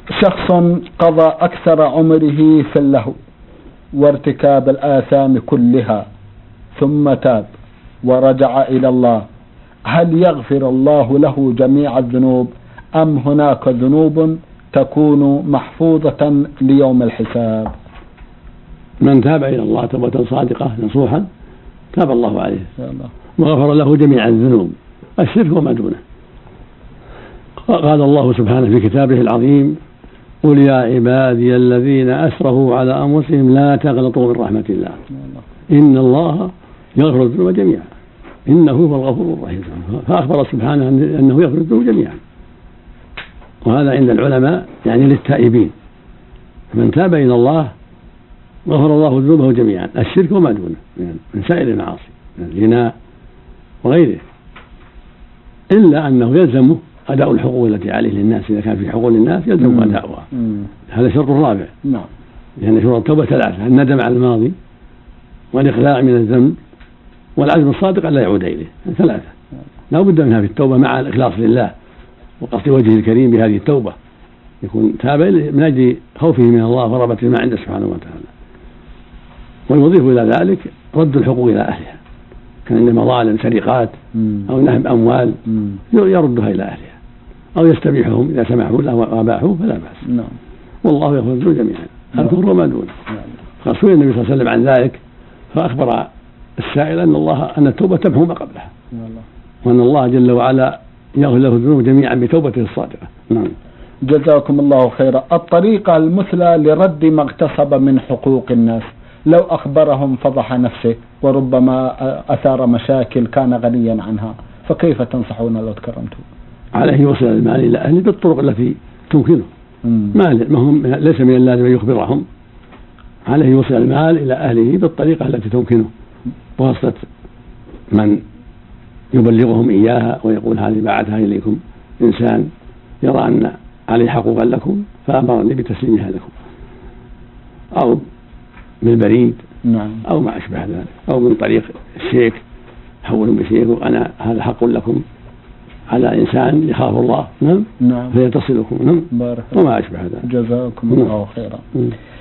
شخص قضى أكثر عمره في اللهو وارتكاب الآثام كلها ثم تاب ورجع إلى الله، هل يغفر الله له جميع الذنوب أم هناك ذنوب تكون محفوظة ليوم الحساب؟ من تاب إلى الله توبة صادقة نصوحا تاب الله عليه وغفر له جميع الذنوب الشرك وما دونه. قال الله سبحانه في كتابه العظيم: قل يا عبادي الذين أسرفوا على أنفسهم لا تقنطوا من رحمة الله إن الله يغفر الذنوب جميعا إنه هو الغفور الرحيم. فأخبر سبحانه أنه يغفر الذنوب جميعا، وهذا عند العلماء يعني للتائبين. من تاب إلى الله غفر الله ذنوبه جميعا الشرك وما دونه من سائر المعاصي من الزنا وغيره، إلا أنه يلزمه أداء الحقوق التي عليه للناس. إذا كان في حقوق للناس يلزم أداؤها، هذا شرط رابع. لأن شروط التوبة ثلاثة: الندم على الماضي والإقلاع من الذنب والعزم الصادق ألا يعود إليه. ثلاثة لا بد منها في التوبة مع الإخلاص لله وقصد وجهه الكريم بهذه التوبة، يكون تاب من أجل خوفه من الله ورغبته ما عنده سبحانه وتعالى. ويضيف إلى ذلك رد الحقوق إلى أهلها، كان عند مظالم سرقات أو نهب أموال يردها إلى أهلها أو يستبيحهم إذا سمحوا له وأباحوا فلا بأس. والله يغفر الذنوب جميعا الكفر وما دونه. فسئل النبي صلى الله عليه وسلم عن ذلك فأخبر السائل أن التوبة تمحو ما قبلها، وأن الله جل وعلا يغفر له الذنوب جميعا بتوبته الصادقة. جزاكم الله خيرا. الطريقة المثلى لرد ما اغتصب من حقوق الناس، لو أخبرهم فضح نفسه وربما أثار مشاكل كان غنيا عنها، فكيف تنصحون لو تكرمتم؟ عليه يوصل المال إلى أهله بالطرق التي تمكنه، ليس من اللازم أن يخبرهم، عليه يوصل المال إلى أهله بالطريقة التي تمكنه بواسطة من يبلغهم إياها ويقول هذه باعتها إليكم إنسان يرى أن عليه حقوقا لكم فأمرني بتسليمها لكم، أو بالبريد أو ما أشبه ذلك، أو من طريق الشيك حولوا بشيك وأنا هذا حق لكم على إنسان يخاف الله فيتصلكم وما أشبه ذلك. جزاكم الله خيرا.